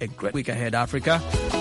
a great week ahead, Africa.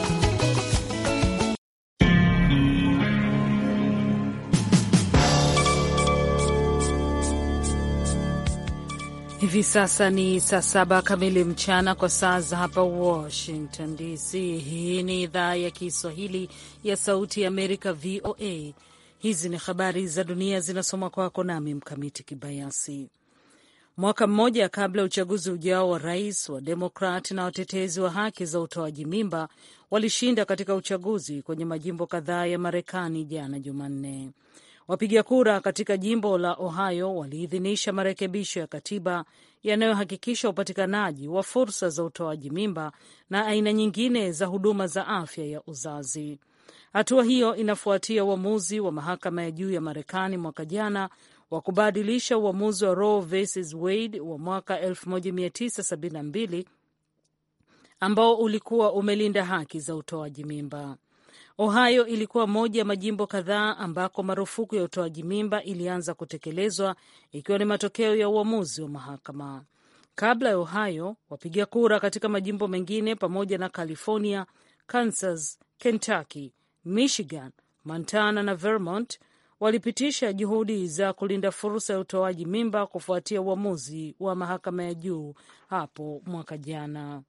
Hivi sasa ni saa 7 kamili mchana kwa saa za hapa Washington DC. Hii ni idhaa ya Kiswahili ya Sauti ya Amerika, VOA. Hizi ni habari za dunia zinasoma kwako nami Mkamiti Kibayasi. Mwaka mmoja kabla ya uchaguzi ujao wa rais, wa Demokrat na watetezi wa haki za utoaji mimba walishinda katika uchaguzi kwenye majimbo kadhaa ya Marekani jana Jumanne. Wapiga kura katika jimbo la Ohio waliidhinisha marekebisho ya katiba yanayohakikisha upatikanaji wa fursa za utoaji mimba na aina nyingine za huduma za afya ya uzazi. Hatua hiyo inafuatia uamuzi wa mahakama ya juu ya Marekani mwaka jana wa kubadilisha uamuzi wa Roe versus Wade wa mwaka 1972 ambao ulikuwa umelinda haki za utoaji mimba. Ohio ilikuwa moja ya majimbo kadhaa ambako marufuku ya utoaji mimba ilianza kutekelezwa, ikiwa ni matokeo ya uamuzi wa mahakama. Kabla ya Ohio, wapiga kura katika majimbo mengine pamoja na California, Kansas, Kentucky, Michigan, Montana na Vermont walipitisha juhudi za kulinda fursa ya utoaji mimba kufuatia uamuzi wa mahakama ya juu hapo mwaka jana.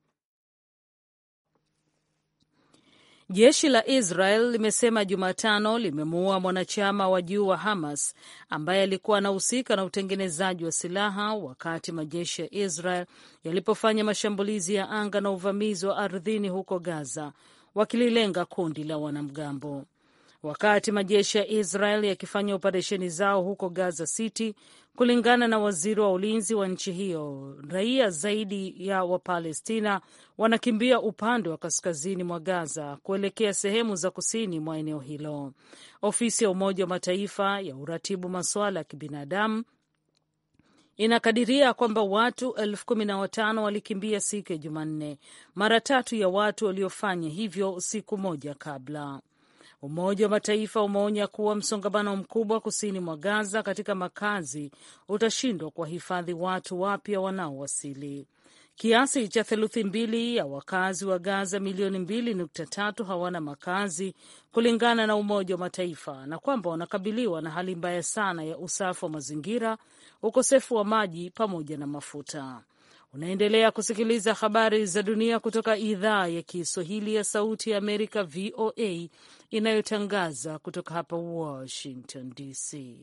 Jeshi la Israel limesema Jumatano limemuua mwanachama wa juu wa Hamas ambaye alikuwa anahusika na utengenezaji wa silaha wakati majeshi ya Israel yalipofanya mashambulizi ya anga na uvamizi wa ardhini huko Gaza, wakililenga kundi la wanamgambo. Wakati majeshi ya Israel yakifanya operesheni zao huko Gaza City, kulingana na waziri wa ulinzi wa nchi hiyo, raia zaidi ya Wapalestina wanakimbia upande wa kaskazini mwa Gaza kuelekea sehemu za kusini mwa eneo hilo. Ofisi ya Umoja wa Mataifa ya uratibu masuala ya kibinadamu inakadiria kwamba watu 15,000 walikimbia siku ya Jumanne, mara 3 ya watu waliofanya hivyo siku moja kabla. Umoja wa Mataifa umeonya kuwa msongamano mkubwa kusini mwa Gaza katika makazi utashindwa kuwahifadhi watu wapya wanaowasili. Kiasi cha 2/3 ya wakazi wa Gaza milioni 2.3 hawana makazi kulingana na Umoja wa Mataifa, na kwamba wanakabiliwa na hali mbaya sana ya usafi wa mazingira, ukosefu wa maji pamoja na mafuta. Unaendelea kusikiliza habari za dunia kutoka idhaa ya Kiswahili ya Sauti ya Amerika, VOA, inayotangaza kutoka hapa Washington DC.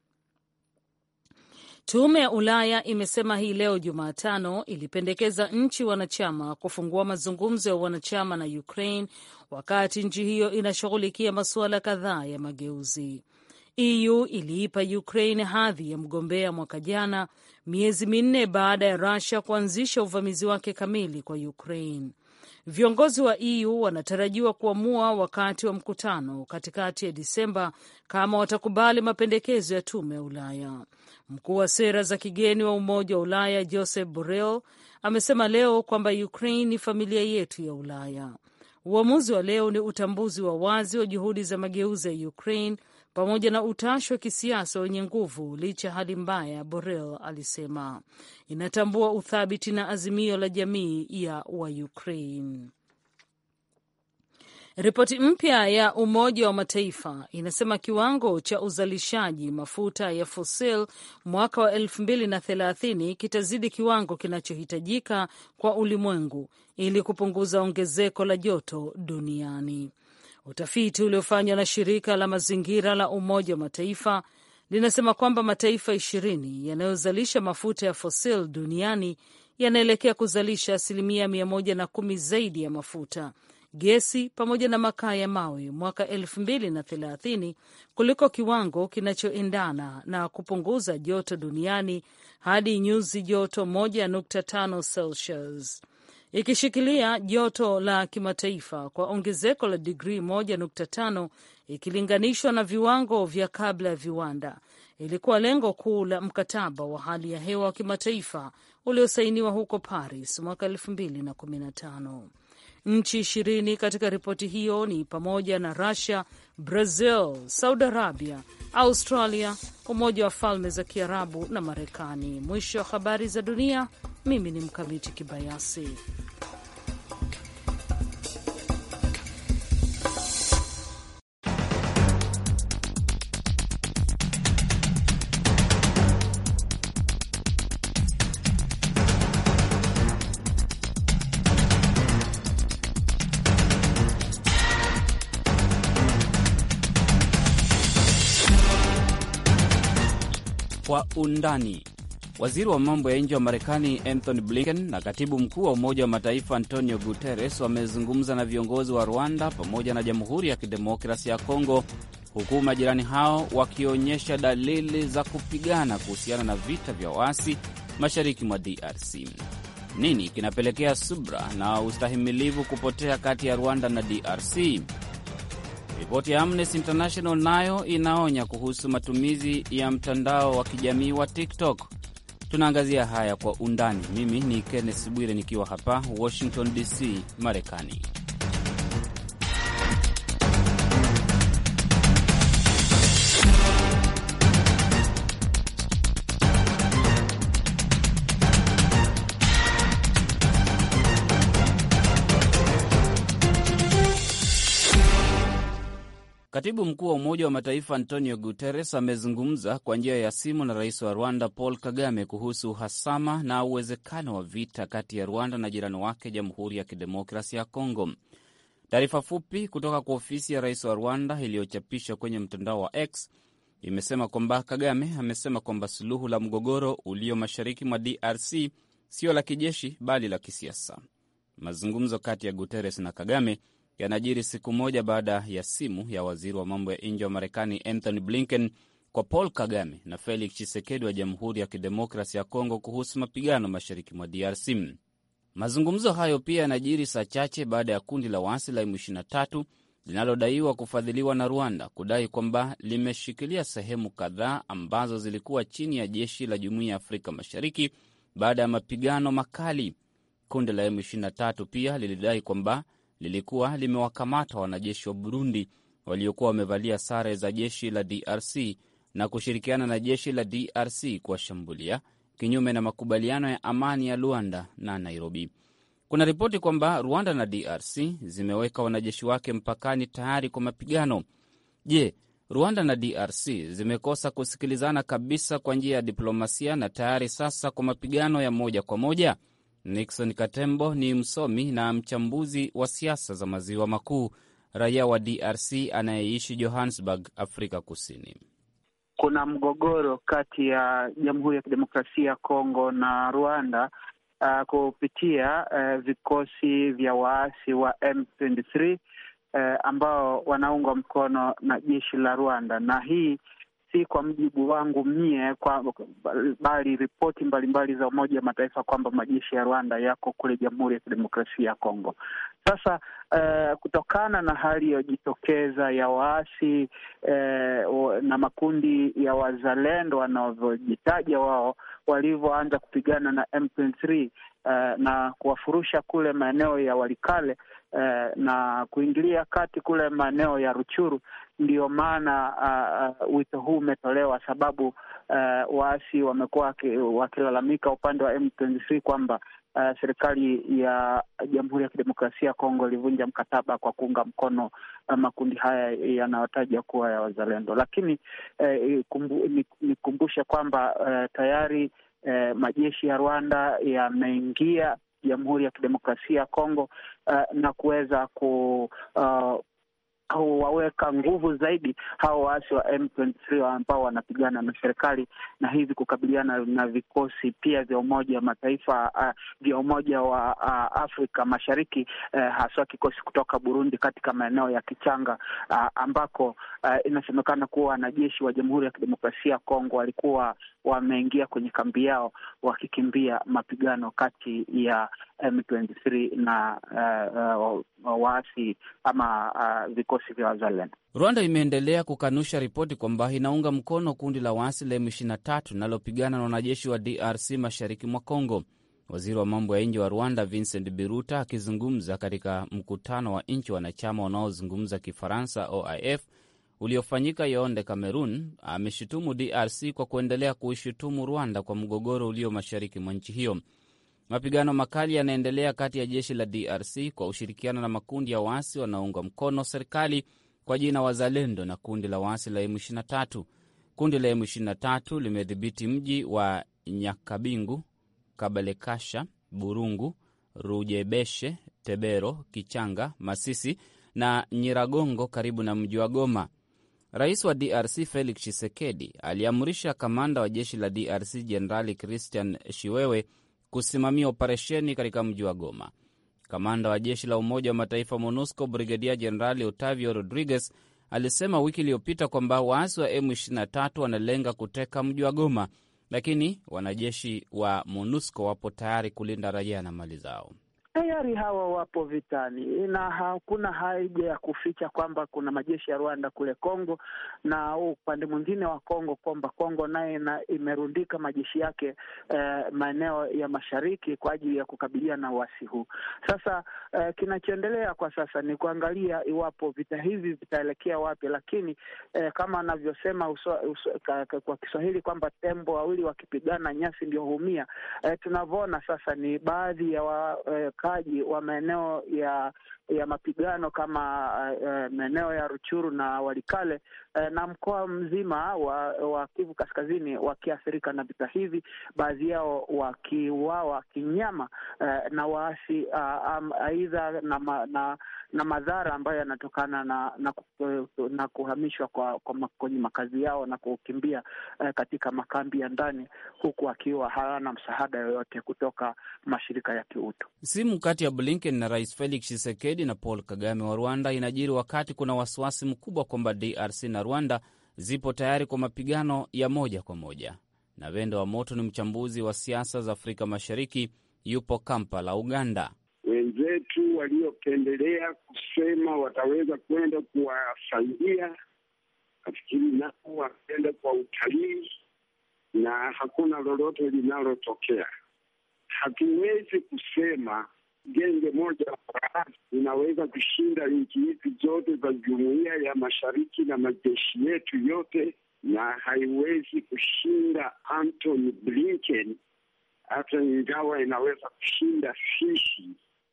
Tume ya Ulaya imesema hii leo Jumatano ilipendekeza nchi wanachama kufungua mazungumzo ya wanachama na Ukraine wakati nchi hiyo inashughulikia masuala kadhaa ya mageuzi. EU iliipa Ukraine hadhi ya mgombea mwaka jana, miezi 4 baada ya Russia kuanzisha uvamizi wake kamili kwa Ukraine. Viongozi wa EU wanatarajiwa kuamua wakati wa mkutano katikati ya Disemba kama watakubali mapendekezo ya tume ya Ulaya. Mkuu wa sera za kigeni wa Umoja wa Ulaya Joseph Borrell amesema leo kwamba Ukraine ni familia yetu ya Ulaya. Uamuzi wa leo ni utambuzi wa wazi wa juhudi za mageuzi ya Ukraine pamoja na utashi wa kisiasa wenye nguvu licha ya hali mbaya, Borrell alisema. Inatambua uthabiti na azimio la jamii ya wa Ukraine. Ripoti mpya ya Umoja wa Mataifa inasema kiwango cha uzalishaji mafuta ya fosil mwaka wa 2030 kitazidi kiwango kinachohitajika kwa ulimwengu ili kupunguza ongezeko la joto duniani. Utafiti uliofanywa na shirika la mazingira la Umoja wa Mataifa linasema kwamba mataifa 20 yanayozalisha mafuta ya fosil duniani yanaelekea kuzalisha 110% zaidi ya mafuta, gesi pamoja na makaa ya mawe mwaka 2030 kuliko kiwango kinachoendana na kupunguza joto duniani hadi nyuzi joto 1.5 Celsius. Ikishikilia joto la kimataifa kwa ongezeko la digrii 1.5 ikilinganishwa na viwango vya kabla ya viwanda. Ilikuwa lengo kuu la mkataba wa hali ya hewa wa kimataifa uliosainiwa huko Paris mwaka 2015. Nchi 20 katika ripoti hiyo ni pamoja na Russia, Brazil, Saudi Arabia, Australia, Umoja wa Falme za Kiarabu na Marekani. Mwisho wa habari za dunia. Mimi ni Mkamiti Kibayasi. Kwa undani. Waziri wa mambo ya nje wa Marekani Anthony Blinken na katibu mkuu wa Umoja wa Mataifa Antonio Guterres wamezungumza na viongozi wa Rwanda pamoja na Jamhuri ya Kidemokrasia ya Kongo, huku majirani hao wakionyesha dalili za kupigana kuhusiana na vita vya waasi mashariki mwa DRC. Nini kinapelekea subra na ustahimilivu kupotea kati ya Rwanda na DRC? Ripoti ya Amnesty International nayo inaonya kuhusu matumizi ya mtandao wa kijamii wa TikTok. Tunaangazia haya kwa undani. Mimi ni Kenneth Bwire nikiwa hapa Washington DC, Marekani. Katibu mkuu wa Umoja wa Mataifa Antonio Guterres amezungumza kwa njia ya simu na rais wa Rwanda Paul Kagame kuhusu uhasama na uwezekano wa vita kati ya Rwanda na jirani wake Jamhuri ya Kidemokrasia ya Kongo. Taarifa fupi kutoka kwa ofisi ya rais wa Rwanda iliyochapishwa kwenye mtandao wa X imesema kwamba Kagame amesema kwamba suluhu la mgogoro ulio mashariki mwa DRC sio la kijeshi bali la kisiasa. Mazungumzo kati ya Guterres na Kagame yanajiri siku moja baada ya simu ya waziri wa mambo ya nje wa Marekani Anthony Blinken kwa Paul Kagame na Felix Tshisekedi wa Jamhuri ya Kidemokrasia ya Kongo kuhusu mapigano mashariki mwa DRC. Mazungumzo hayo pia yanajiri saa chache baada ya kundi la waasi la M23 linalodaiwa kufadhiliwa na Rwanda kudai kwamba limeshikilia sehemu kadhaa ambazo zilikuwa chini ya jeshi la Jumuiya ya Afrika Mashariki baada ya mapigano makali. Kundi la M23 pia lilidai kwamba lilikuwa limewakamata wanajeshi wa Burundi waliokuwa wamevalia sare za jeshi la DRC na kushirikiana na jeshi la DRC kuwashambulia, kinyume na makubaliano ya amani ya Luanda na Nairobi. Kuna ripoti kwamba Rwanda na DRC zimeweka wanajeshi wake mpakani tayari kwa mapigano. Je, Rwanda na DRC zimekosa kusikilizana kabisa kwa njia ya diplomasia na tayari sasa kwa mapigano ya moja kwa moja? Nixon Katembo ni msomi na mchambuzi wa siasa za maziwa makuu, raia wa DRC anayeishi Johannesburg, Afrika Kusini. Kuna mgogoro kati ya Jamhuri ya Kidemokrasia ya Kongo na Rwanda kupitia vikosi vya waasi wa M23 ambao wanaungwa mkono na jeshi la Rwanda, na hii si kwa mjibu wangu mie bali ripoti mbalimbali za Umoja wa Mataifa kwamba majeshi ya Rwanda yako kule Jamhuri ya Kidemokrasia ya Kongo. Sasa kutokana na hali iliyojitokeza ya waasi na makundi ya wazalendo wanavyojitaja wao walivyoanza kupigana na M23 na kuwafurusha kule maeneo ya Walikale na kuingilia kati kule maeneo ya Ruchuru, ndio maana wito huu umetolewa, sababu waasi wamekuwa wakilalamika upande wa M23 kwamba serikali ya Jamhuri ya Kidemokrasia ya Kongo ilivunja mkataba kwa kuunga mkono makundi haya yanayotaja kuwa ya wazalendo. Lakini nikumbushe kwamba tayari majeshi ya Rwanda yameingia Jamhuri ya Kidemokrasia ya Kongo na kuweza waweka nguvu zaidi hao waasi wa M23 ambao wanapigana na serikali na hivi kukabiliana na vikosi pia vya Umoja wa Mataifa vya Umoja wa Afrika Mashariki, hasa kikosi kutoka Burundi katika maeneo ya Kichanga ambako inasemekana kuwa wanajeshi wa Jamhuri ya Kidemokrasia ya Kongo walikuwa wameingia kwenye kambi yao wakikimbia mapigano kati ya M23 na waasi ama vikosi vya wazalendo. Rwanda imeendelea kukanusha ripoti kwamba inaunga mkono kundi la waasi la M23 linalopigana na wanajeshi wa DRC mashariki mwa Kongo. Waziri wa mambo ya nje wa Rwanda Vincent Biruta akizungumza katika mkutano wa nchi wanachama wanaozungumza Kifaransa OIF uliofanyika Yaounde, Cameroon, ameshutumu DRC kwa kuendelea kuishutumu Rwanda kwa mgogoro ulio mashariki mwa nchi hiyo. Mapigano makali yanaendelea kati ya jeshi la DRC kwa ushirikiano na makundi ya waasi wanaounga mkono serikali kwa jina Wazalendo na kundi la waasi la M23. Kundi la M23 limedhibiti mji wa Nyakabingu, Kabalekasha, Burungu, Rujebeshe, Tebero, Kichanga, Masisi na Nyiragongo karibu na mji wa Goma. Rais wa DRC Felix Tshisekedi aliamrisha kamanda wa jeshi la DRC Jenerali Christian Shiwewe kusimamia operesheni katika mji wa Goma. Kamanda wa jeshi la Umoja wa Mataifa MONUSCO Brigedia Jenerali Otavio Rodriguez alisema wiki iliyopita kwamba waasi wa M23 wanalenga kuteka mji wa Goma, lakini wanajeshi wa MONUSCO wapo tayari kulinda raia na mali zao. Tayari hawa wapo vitani na hakuna haja ya kuficha kwamba kuna majeshi ya Rwanda kule Kongo, na upande mwingine wa Kongo kwamba Kongo naye imerundika majeshi yake maeneo ya mashariki kwa ajili ya kukabiliana na uasi huu. Sasa kinachoendelea kwa sasa ni kuangalia iwapo vita hivi vitaelekea wapi, lakini kama anavyosema kwa Kiswahili kwamba tembo wawili wakipigana nyasi ndio huumia. Tunavyoona sasa ni baadhi ya kaji wa maeneo ya mapigano kama maeneo ya Ruchuru na Walikale na mkoa mzima wa Kivu Kaskazini wakiathirika na vita hivi, baadhi yao wakiuawa kinyama na waasi, aidha na madhara ambayo yanatokana na kuhamishwa kwenye makazi yao na kukimbia katika makambi ya ndani, huku akiwa hawana msaada yoyote kutoka mashirika ya kiutu. Simu kati ya Blinken na Rais Felix Tshisekedi na Paul Kagame wa Rwanda inajiri wakati kuna wasiwasi mkubwa kwamba DRC na Rwanda zipo tayari kwa mapigano ya moja kwa moja. Na Vendo wa Moto ni mchambuzi wa siasa za Afrika Mashariki, yupo Kampala, Uganda. Wenzetu waliopendelea kusema wataweza kwenda kuwasaidia, nafikiri nao wanaenda kwa utalii na hakuna lolote linalotokea. Hatuwezi kusema genge moja inaweza kushinda nchi hizi zote za Jumuiya ya Mashariki na majeshi yetu yote, na haiwezi kushinda Anthony Blinken, hata ingawa inaweza kushinda sisi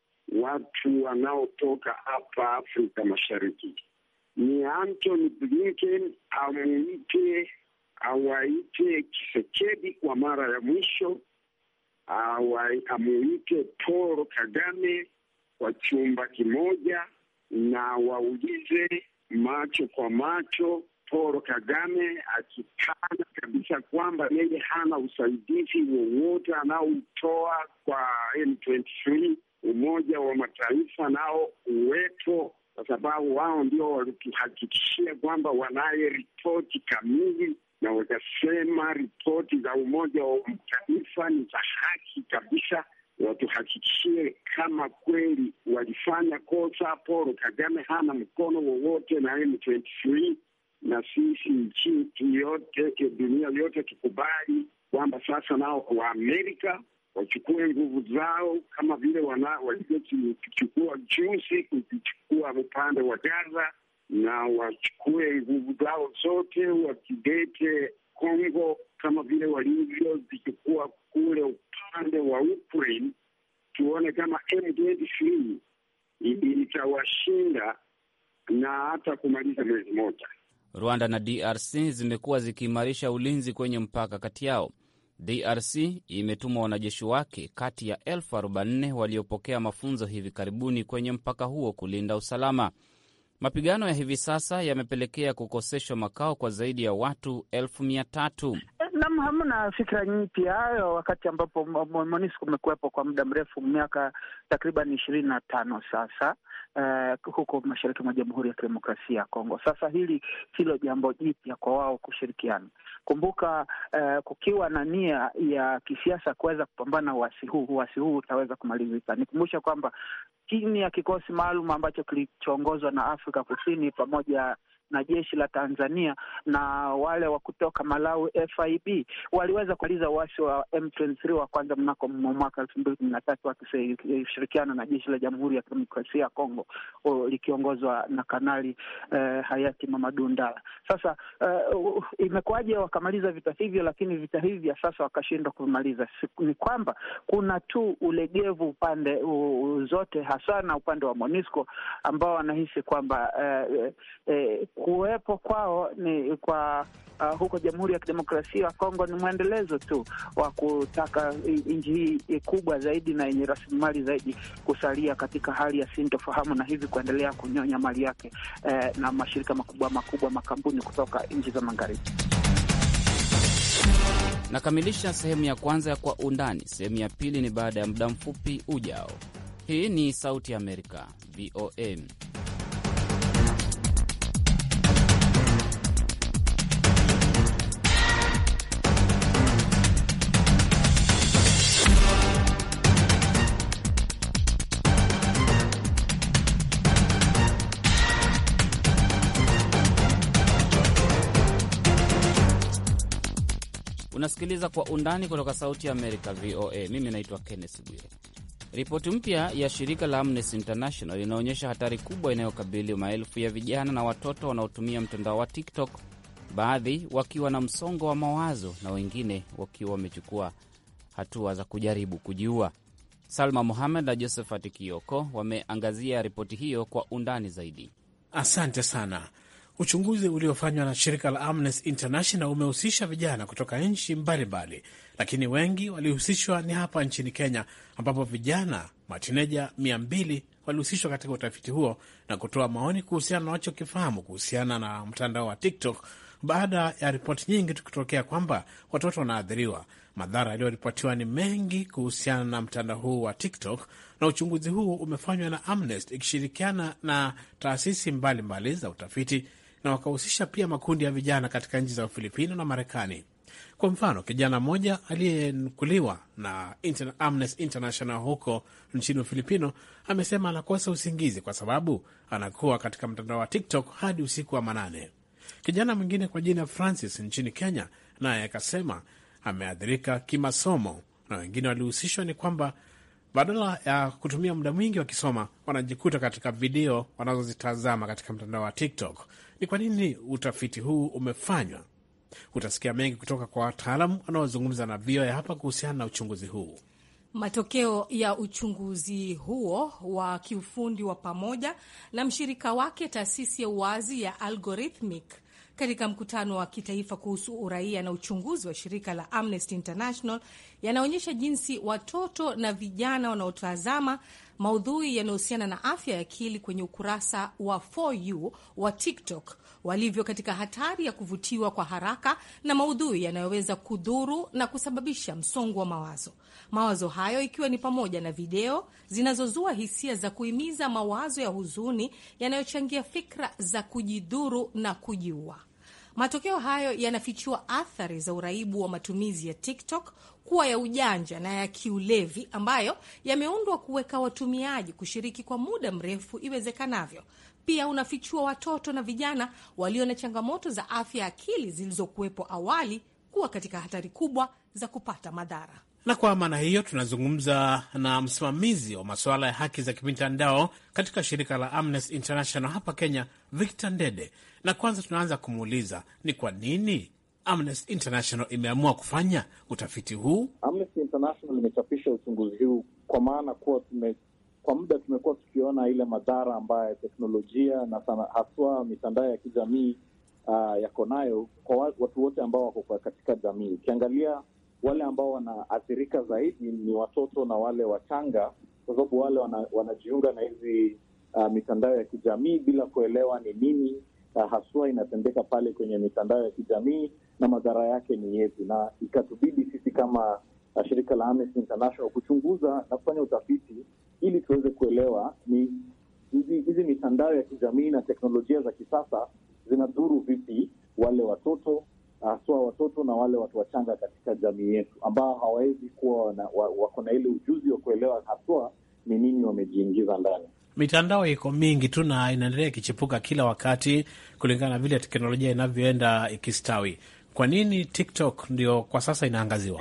watu wanaotoka hapa Afrika Mashariki. Ni Anthony Blinken awaite Tshisekedi kwa mara ya mwisho, amuite Paul Kagame kwa chumba kimoja na waulize macho kwa macho, Paul Kagame akitana kabisa kwamba yeye hana usaidizi wowote anaotoa kwa M23, Umoja wa Mataifa nao uwepo, kwa sababu wao ndio walituhakikishia kwamba wanaye ripoti kamili, na wakasema ripoti za Umoja wa Mataifa ni za haki kabisa. Watuhakikishie kama kweli walifanya kosa. Paul Kagame hana mkono wowote na M23, na sisi nchi yote, dunia yote tukubali kwamba sasa nao wa Amerika wachukue nguvu zao kama vile walivyochukua juzi kuchukua upande wa Gaza, na wachukue nguvu zao zote wakidete Kongo kama vile walivyozichukua kule upande wa Ukraine. Tuone kama M23 itawashinda na hata kumaliza mwezi moja. Rwanda na DRC zimekuwa zikiimarisha ulinzi kwenye mpaka kati yao. DRC imetuma wanajeshi wake kati ya 40,000 waliopokea mafunzo hivi karibuni kwenye mpaka huo kulinda usalama. Mapigano ya hivi sasa yamepelekea kukoseshwa makao kwa zaidi ya watu 300,000. Naam, hamna fikra nyipya hayo, wakati ambapo MONUSCO umekuwepo kwa muda mrefu, miaka takriban 25 sasa, huko mashariki mwa Jamhuri ya Kidemokrasia ya Kongo. Sasa hili silo jambo jipya kwa wao kushirikiana. Kumbuka, kukiwa na nia ya kisiasa kuweza kupambana uasi huu utaweza kumalizika. Nikumbusha kwamba chini ya kikosi maalum ambacho kilichoongozwa na Afrika Kusini pamoja na jeshi la Tanzania na wale wa kutoka Malawi FIB waliweza kumaliza uasi wa M23 wa kwanza mnako mwaka 2013 wakishirikiana na jeshi la Jamhuri ya Kidemokrasia ya Kongo likiongozwa na Kanali hayati Mamadou Ndala. Sasa imekuwaje wakamaliza vita hivyo, lakini vita hivi vya sasa wakashindwa kumaliza? Ni kwamba kuna tu ulegevu upande zote, hasa na upande wa MONUSCO ambao wanahisi kwamba kuwepo kwao kwa huko Jamhuri ya Kidemokrasia ya Kongo ni mwendelezo tu wa kutaka nchi hii kubwa zaidi na yenye rasilimali zaidi kusalia katika hali ya sintofahamu na hivi kuendelea kunyonya mali yake na mashirika makubwa makampuni kutoka nchi za magharibi. Nakamilisha sehemu ya kwanza ya Kwa Undani. Sehemu ya pili ni baada ya muda mfupi ujao. Hii ni Sauti ya Amerika, VOA. Unasikiliza Kwa Undani kutoka Sauti ya Amerika, VOA. Mimi naitwa Kenneth Bwire. Ripoti mpya ya shirika la Amnesty International inaonyesha hatari kubwa inayokabili maelfu ya vijana na watoto wanaotumia mtandao wa TikTok, baadhi wakiwa na msongo wa mawazo na wengine wakiwa wamechukua hatua za kujaribu kujiua. Salma Mohamed na Josephat Kioko wameangazia ripoti hiyo kwa undani zaidi. Asante sana. Uchunguzi uliofanywa na shirika la Amnesty International umehusisha vijana kutoka nchi mbalimbali, lakini wengi walihusishwa ni hapa nchini Kenya, ambapo vijana matineja 200 walihusishwa katika utafiti huo na kutoa maoni kuhusiana na wanachokifahamu kuhusiana na mtandao wa TikTok, baada ya ripoti nyingi tukitokea kwamba watoto wanaathiriwa. Madhara yaliyoripotiwa ni mengi kuhusiana na mtandao huu wa TikTok, na uchunguzi huu umefanywa na Amnesty ikishirikiana na taasisi mbalimbali za utafiti, na wakahusisha pia makundi ya vijana katika nchi za Ufilipino na Marekani. Kwa mfano, kijana mmoja aliyenukuliwa na Amnesty International huko nchini Ufilipino amesema anakosa usingizi kwa sababu anakuwa katika mtandao wa TikTok hadi usiku wa manane. Kijana mwingine kwa jina Francis nchini Kenya naye akasema ameathirika kimasomo, na wengine walihusishwa ni kwamba badala ya kutumia muda mwingi wakisoma wanajikuta katika video wanazozitazama katika mtandao wa TikTok. Ni kwa nini utafiti huu umefanywa? Utasikia mengi kutoka kwa wataalamu wanaozungumza na VOA hapa kuhusiana na uchunguzi huu. Matokeo ya uchunguzi huo wa kiufundi wa pamoja na mshirika wake taasisi ya uwazi ya Algorithmic katika mkutano wa kitaifa kuhusu uraia na uchunguzi wa shirika la Amnesty International yanaonyesha jinsi watoto na vijana wanaotazama maudhui yanayohusiana na afya ya akili kwenye ukurasa wa For You wa TikTok walivyo katika hatari ya kuvutiwa kwa haraka na maudhui yanayoweza kudhuru na kusababisha msongo wa mawazo. Mawazo hayo ikiwa ni pamoja na video zinazozua hisia za kuhimiza mawazo ya huzuni yanayochangia fikra za kujidhuru na kujiua. Matokeo hayo yanafichua athari za uraibu wa matumizi ya TikTok kuwa ya ujanja na ya kiulevi, ambayo yameundwa kuweka watumiaji kushiriki kwa muda mrefu iwezekanavyo. Pia unafichua watoto na vijana walio na changamoto za afya ya akili zilizokuwepo awali kuwa katika hatari kubwa za kupata madhara. Na kwa maana hiyo tunazungumza na msimamizi wa masuala ya haki za kimitandao katika shirika la Amnesty International hapa Kenya, Victor Ndede. Na kwanza tunaanza kumuuliza ni kwa nini Amnesty International imeamua kufanya utafiti huu. Amnesty International imechapisha uchunguzi huu kwa maana kuwa kwa muda tumekuwa tukiona ile madhara ambayo teknolojia na haswa mitandao ya kijamii yako nayo kwa watu wote ambao wako katika jamii. Ukiangalia wale ambao wanaathirika zaidi ni watoto na wale wachanga, kwa sababu wale wanajiunga na hizi mitandao ya kijamii bila kuelewa ni nini haswa inatendeka pale kwenye mitandao ya kijamii na madhara yake ni yepi. Na ikatubidi sisi kama shirika la Amnesty International kuchunguza na kufanya utafiti ili tuweze kuelewa ni hizi mitandao ya kijamii na teknolojia za kisasa zinadhuru vipi wale watoto, haswa watoto na wale watu wachanga katika jamii yetu ambao hawawezi kuwa wako na ile ujuzi wa kuelewa haswa ni nini wamejiingiza ndani. Mitandao iko mingi tu na inaendelea ikichipuka kila wakati kulingana na vile teknolojia inavyoenda ikistawi. Kwa nini TikTok ndio kwa sasa inaangaziwa?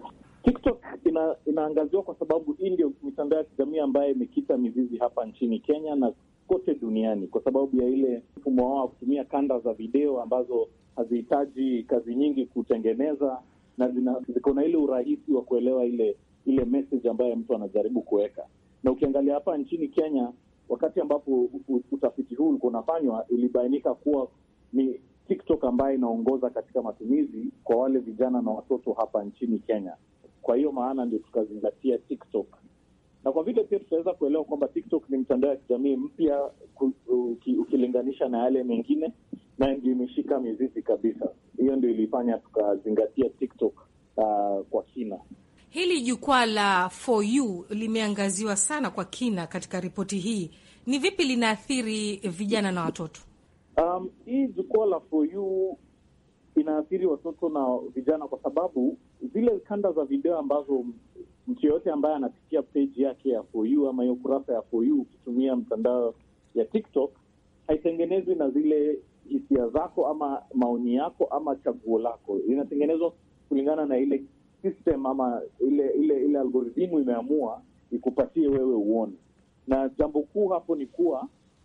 TikTok inaangaziwa kwa sababu hii ndio mitandao ya kijamii ambayo imekita mizizi hapa nchini Kenya na kote duniani, kwa sababu ya ile mfumo wao kutumia kanda za video ambazo hazihitaji kazi nyingi kutengeneza na ziko na ile urahisi wa kuelewa ile message ambayo mtu anajaribu kuweka. Na ukiangalia hapa nchini Kenya, wakati ambapo utafiti huu ulikuwa unafanywa, ilibainika kuwa ni TikTok ambayo inaongoza katika matumizi kwa wale vijana na watoto hapa nchini Kenya. Kwa hiyo maana ndio tukazingatia TikTok. Na kwa vile pia tutaweza kuelewa kwamba TikTok ni mtandao ya kijamii mpya ukilinganisha na yale mengine, na ndio imeshika mizizi kabisa. Hiyo ndio ilifanya tukazingatia TikTok kwa kina. Hili jukwaa la For You limeangaziwa sana kwa kina katika ripoti hii. Ni vipi linaathiri vijana na watoto? Hii jukwaa la For You inaathiri watoto na vijana kwa sababu zile kanda za video ambazo mtu yoyote ambaye anapitia page yake ya For You ama hiyo kurasa ya For You ukitumia mtandao ya TikTok haitengenezwi na zile hisia zako ama maoni yako ama chaguo lako. Inatengenezwa kulingana na ile system ama ile algorithimu imeamua ikupatie wewe uone. Na jambo kuu hapo ni kuwa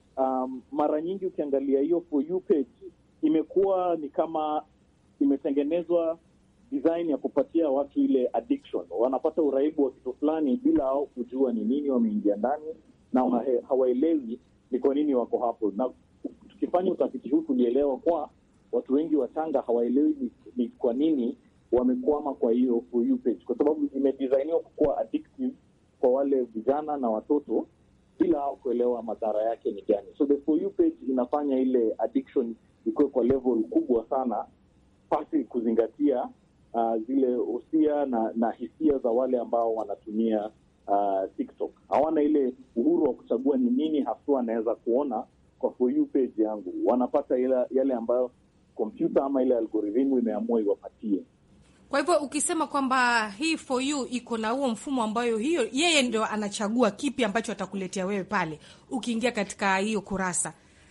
mara nyingi ukiangalia hiyo For You page imekuwa ni kama imetengenezwa design ya kupatia watu ile addiction. Wanapata uraibu wa kitu fulani bila au kujua ni nini wameingia ndani, na hawaelewi ni kwa nini wako hapo. Na tukifanya utafiti huu tulielewa kwa watu wengi wachanga hawaelewi ni kwa nini wamekwama kwa hiyo For You page, kwa sababu imedesigniwa kuwa addictive kwa wale vijana na watoto bila kuelewa madhara yake ni gani. So the For You page inafanya ile addiction ikuwe kwa level kubwa sana, pasi kuzingatia zile usia na hisia za wale ambao wanatumia TikTok. Hawana ile uhuru wa kuchagua ni nini haswa anaweza kuona kwa For You page yangu. Wanapata yale ambayo kompyuta ama ile algorithimu imeamua iwapatie. Kwa hivyo ukisema kwamba hii For You iko na huo mfumo ambayo hiyo yeye ndio anachagua kipi ambacho atakuletea wewe pale ukiingia katika hiyo kurasa.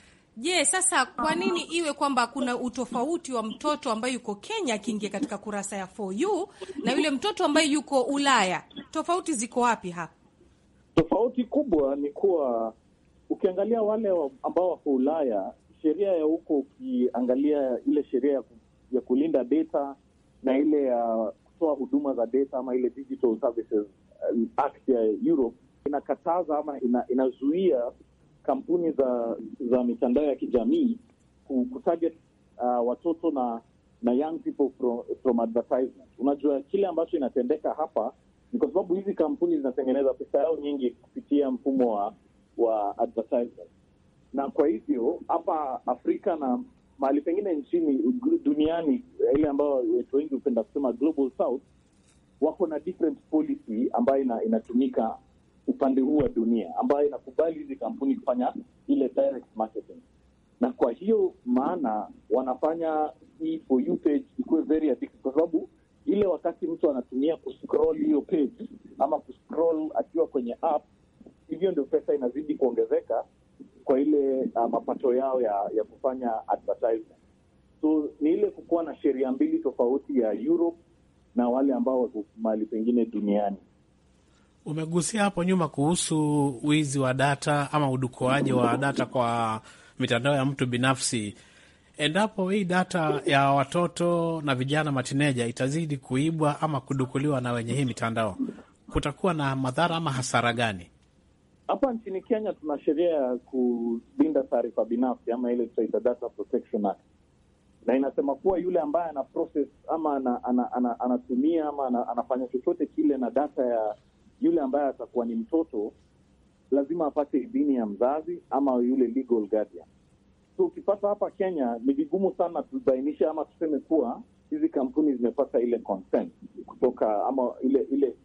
Je, sasa kwa nini iwe kwamba kuna utofauti wa mtoto ambaye yuko Kenya akiingia katika kurasa ya For You na yule mtoto ambaye yuko Ulaya? Tofauti ziko wapi hapa? Tofauti kubwa ni kuwa ukiangalia wale ambao wako Ulaya, sheria ya huko, ukiangalia ile sheria ya kulinda data na ile ya kutoa huduma za data ama ile Digital Services Act ya Europe inakataza ama inazuia kampuni za mitandao ya kijamii kutarget watoto na young people from advertisement. Unajua kile ambacho inatendeka hapa ni kwa sababu hizi kampuni zinatengeneza pesa yao nyingi kupitia mfumo wa advertisement. Na kwa hivyo hapa Afrika na mahali pengine nchini duniani, ile ambayo watu wengi hupenda kusema Global South, wako na different policy ambayo inatumika upande huu wa dunia, ambayo inakubali hizi kampuni kufanya ile direct marketing. Na kwa hiyo maana wanafanya hii For You page ikuwe very addictive, kwa sababu ile wakati mtu anatumia kuscroll hiyo page ama kuscroll akiwa kwenye app, hivyo ndio pesa inazidi kuongezeka kwa ile mapato yao ya kufanya advertisement. So ni ile kukuwa na sheria mbili tofauti ya Europe na wale ambao wako mahali pengine duniani. Umegusia hapo nyuma kuhusu wizi wa data ama udukuaji wa data kwa mitandao ya mtu binafsi. Endapo hii data ya watoto na vijana matineja itazidi kuibwa ama kudukuliwa na wenye hii mitandao, kutakuwa na madhara ama hasara gani? Hapa nchini Kenya tuna sheria ya kulinda taarifa binafsi ama ile tunaita Data Protection Act. Na inasema kuwa yule ambaye ana process ama anatumia ama anafanya chochote kile na data ya yule ambaye atakuwa ni mtoto, lazima apate idhini ya mzazi ama yule legal guardian. So ukipata hapa Kenya ni vigumu sana tubainisha ama tuseme kuwa hizi kampuni zimepata ile consent kutoka ama ile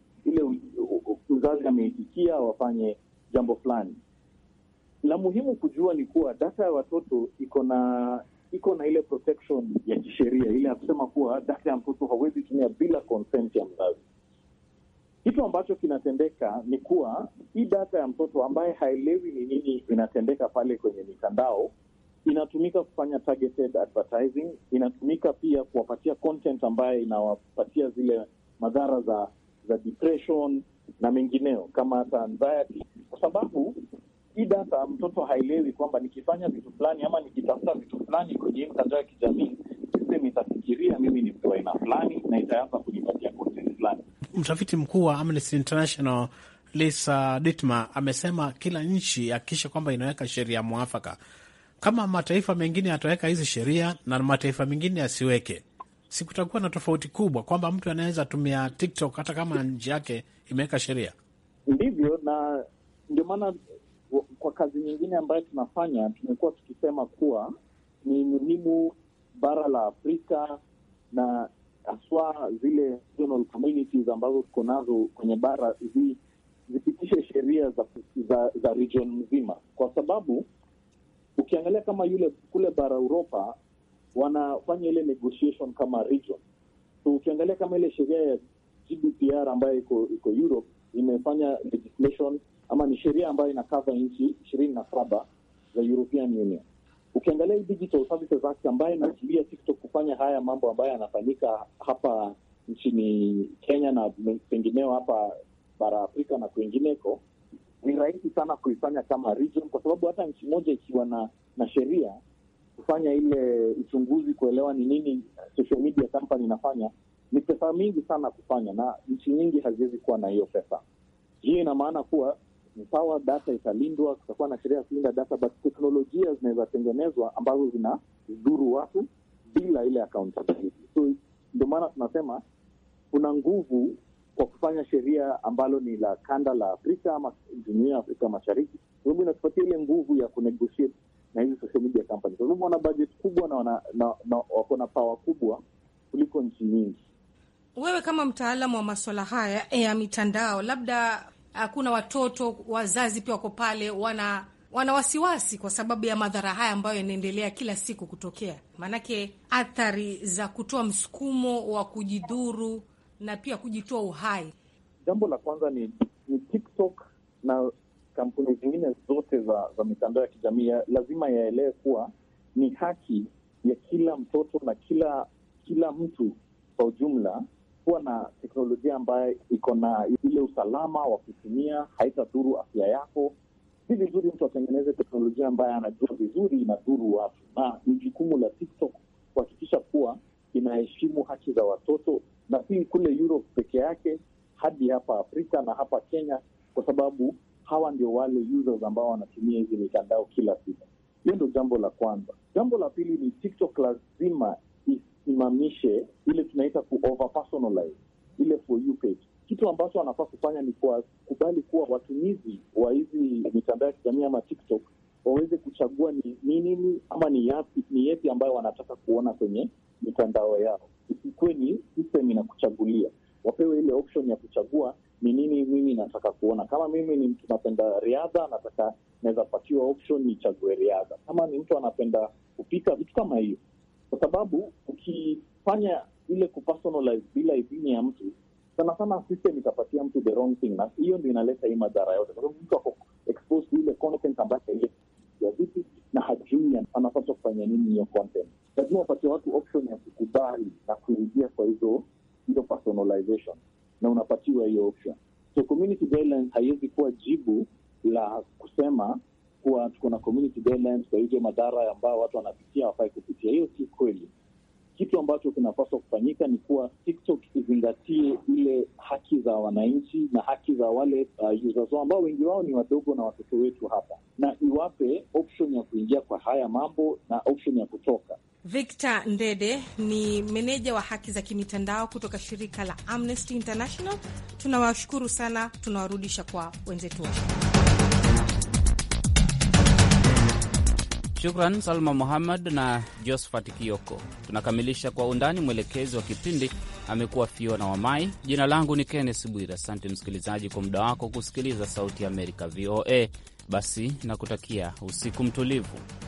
mzazi ameitikia wafanye jambo fulani. La muhimu kujua ni kuwa data ya watoto iko na ile protection ya kisheria, ile ya kusema kuwa data ya mtoto hawezi tumia bila consent ya mzazi. Kitu ambacho kinatendeka ni kuwa hii data ya mtoto ambaye haelewi ni nini inatendeka pale kwenye mitandao inatumika kufanya targeted advertising, inatumika pia kuwapatia content ambaye inawapatia zile madhara za depression na mengineo kama hata anxiety, kwa sababu hii data mtoto haelewi kwamba nikifanya vitu fulani ama nikitafuta vitu fulani kwenye mitandao ya kijamii system itafikiria mimi ni mtu aina fulani na itaanza kunipatia content fulani. Mtafiti mkuu wa Amnesty International Lisa Dittmer amesema kila nchi hakikisha kwamba inaweka sheria mwafaka Kama mataifa mengine yataweka hizi sheria na mataifa mengine yasiweke, si kutakuwa na tofauti kubwa kwamba mtu anaweza tumia TikTok hata kama nchi yake imeweka sheria? Ndivyo, na ndio maana kwa kazi nyingine ambayo tunafanya tumekuwa tukisema kuwa ni muhimu bara la Afrika na haswa zile regional communities ambazo tuko nazo kwenye bara zipitishe sheria za region mzima, kwa sababu ukiangalia kama kule bara Europa wanafanya ile negotiation kama region. So ukiangalia kama ile sheria ya GDPR ambayo iko Europe imefanya legislation ama ni sheria ambayo inakava nchi 27 za European Union. Ukiangalia Digital Services Act ambayo inazuia TikTok kufanya haya mambo ambayo yanafanyika hapa nchini Kenya na pengineo hapa bara Afrika na kwingineko, ni rahisi sana kuifanya kama region, kwa sababu hata nchi moja ikiwa na sheria kufanya ile uchunguzi kuelewa ni nini social media company inafanya, ni pesa mingi sana kufanya, na nchi nyingi haziwezi kuwa na hiyo pesa. Hiyo ina maana kuwa sawa, data italindwa, kutakuwa na sheria ya kulinda data, but teknolojia zinaweza tengenezwa ambazo zinadhuru watu bila ile accountability. So ndio maana tunasema kuna nguvu kwa kufanya sheria ambalo ni la kanda la Afrika ama Jumuiya ya Afrika Mashariki, kwa sababu inatupatia ile nguvu ya kunegotiate na hizi social media companies, kwa sababu wana budget kubwa na wako na power kubwa kuliko nchi nyingi. Wewe kama mtaalamu wa masuala haya ya mitandao, labda kuna watoto, wazazi pia wako pale, wana wasiwasi kwa sababu ya madhara haya ambayo yanaendelea kila siku kutokea, maanake athari za kutoa msukumo wa kujidhuru na pia kujitoa uhai. Jambo la kwanza ni TikTok na kampuni zingine zote za mitandao ya kijamii lazima yaelewe kuwa ni haki ya kila mtoto na kila mtu kwa ujumla kuwa na teknolojia ambayo iko na ile usalama wa kutumia, haitadhuru afya yako. Si vizuri mtu atengeneze teknolojia ambayo anajua vizuri inadhuru watu, na ni jukumu la TikTok kuhakikisha kuwa inaheshimu haki za watoto, na si kule Europe peke yake, hadi hapa Afrika na hapa Kenya, kwa sababu hawa ndio wale users ambao wanatumia hizi mitandao kila siku. Hiyo ndio jambo la kwanza. Jambo la pili ni TikTok lazima isimamishe ile tunaita over-personalize, ile for you page. Kitu ambacho wanafaa kufanya ni kubali kuwa watumizi wa hizi mitandao ya kijamii ama TikTok waweze kuchagua ni nini ama ni yapi ambayo wanataka kuona kwenye mitandao yao. Isikuwe ni system inakuchagulia. Wapewe ile option ya kuchagua ni nini mimi nataka kuona. Kama mimi ni mtu napenda riadha, naweza patiwa option nichague riadha. Kama ni mtu anapenda kupika, vitu kama hiyo. Kwa sababu ukifanya ile kupersonalize bila idhini ya mtu, sana system itapatia mtu the wrong thing, na hiyo ndio inaleta hii madhara yote. Kwa sababu mtu ako exposed to ile content ambayo ile ya vipi na hajui anapaswa kufanya nini hiyo content. Lazima upatie watu option ya kukubali na kuingia kwa hizo personalization, na unapatiwa hiyo option. So community guidelines haiwezi kuwa jibu la kusema kuwa tuko na community guidelines kwa hizo madhara ambayo watu wanapitia hawafai kupitia. Hiyo si kweli. Kitu ambacho kinapaswa kufanyika ni kuwa TikTok izingatie ile haki za wananchi na haki za wale users ambao wengi wao ni wadogo na watoto wetu hapa, na iwape option ya kuingia kwa haya mambo na option ya kutoka. Victor Ndede ni meneja wa haki za kimitandao kutoka shirika la Amnesty International. Tunawashukuru sana, tunawarudisha kwa wenzetu. Shukran Salma Muhammad na Josephat Kioko. Tunakamilisha Kwa Undani. Mwelekezi wa kipindi amekuwa Fiona Wamai. Jina langu ni Kenneth Bwira. Asante msikilizaji kwa muda wako kusikiliza Sauti ya Amerika, VOA. Basi nakutakia usiku mtulivu.